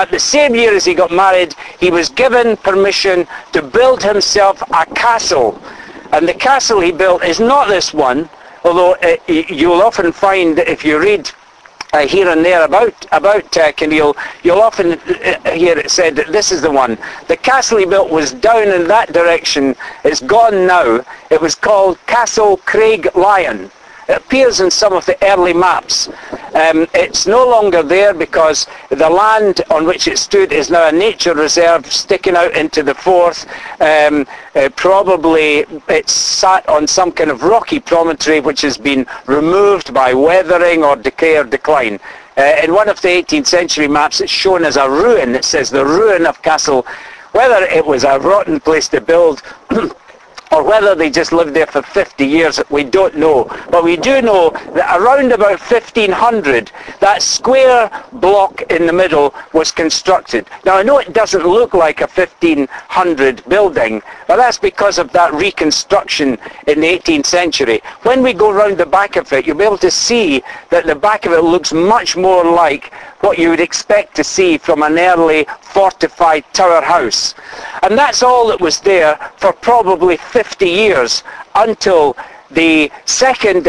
at the same year as he got married, he was given permission to build himself a castle. And the castle he built is not this one, although you'll often find, if you read here and there about Kinneil, you'll often hear it said that this is the one. The castle he built was down in that direction. It's gone now. It was called Castle Craiglyon. It appears in some of the early maps. It's no longer there because the land on which it stood is now a nature reserve sticking out into the Forth. Probably it's sat on some kind of rocky promontory which has been removed by weathering or decay or decline. In one of the 18th century maps it's shown as a ruin. It says the ruin of Castle. Whether it was a rotten place to build or whether they just lived there for 50 years, we don't know. But we do know that around about 1500, that square block in the middle was constructed. Now, I know it doesn't look like a 1500 building, but that's because of that reconstruction in the 18th century. When we go round the back of it, you'll be able to see that the back of it looks much more like what you would expect to see from an early fortified tower house. And that's all that was there for probably 50 years until the second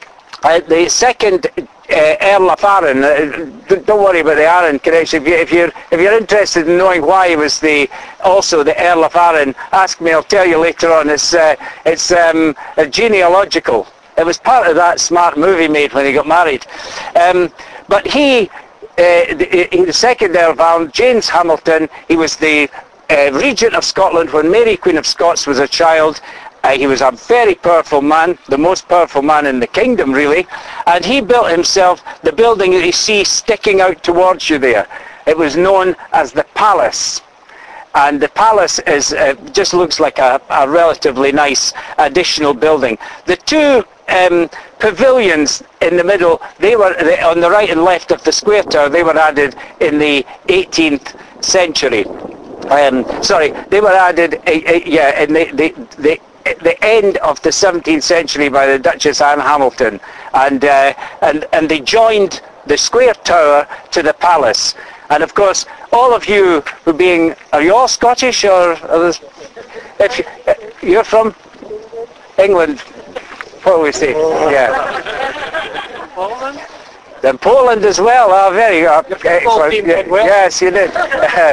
Earl of Arran. Don't worry about the Arran connection. If you're interested in knowing why he was also the Earl of Arran, ask me. I'll tell you later on. It's genealogical. It was part of that smart movie made when he got married. But the second Earl of Arran, James Hamilton, he was the regent of Scotland when Mary, Queen of Scots, was a child. He was a very powerful man, the most powerful man in the kingdom, really. And he built himself the building that you see sticking out towards you there. It was known as the Palace. And the Palace is just looks like a relatively nice additional building. The two pavilions in the middle, they were on the right and left of the square tower. They were added in the 18th century. They were added in the end of the 17th century by the Duchess Anne Hamilton, and they joined the square tower to the palace. And of course, all of you are you all Scottish, or if you're from England? What do we say? Yeah. Poland? Then Poland as well. Oh, very excellent. Yes, you did.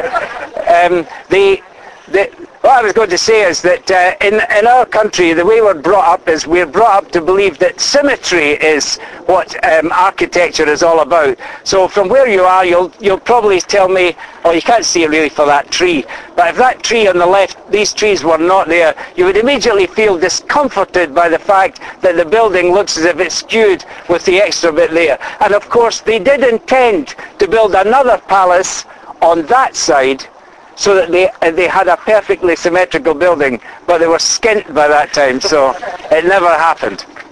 What I was going to say is that in our country, the way we're brought up is we're brought up to believe that symmetry is what architecture is all about. So from where you are, you'll probably tell me, oh, you can't see it really for that tree. But if that tree on the left, these trees were not there, you would immediately feel discomforted by the fact that the building looks as if it's skewed with the extra bit there. And of course, they did intend to build another palace on that side, so that they had a perfectly symmetrical building, but they were skint by that time, so it never happened.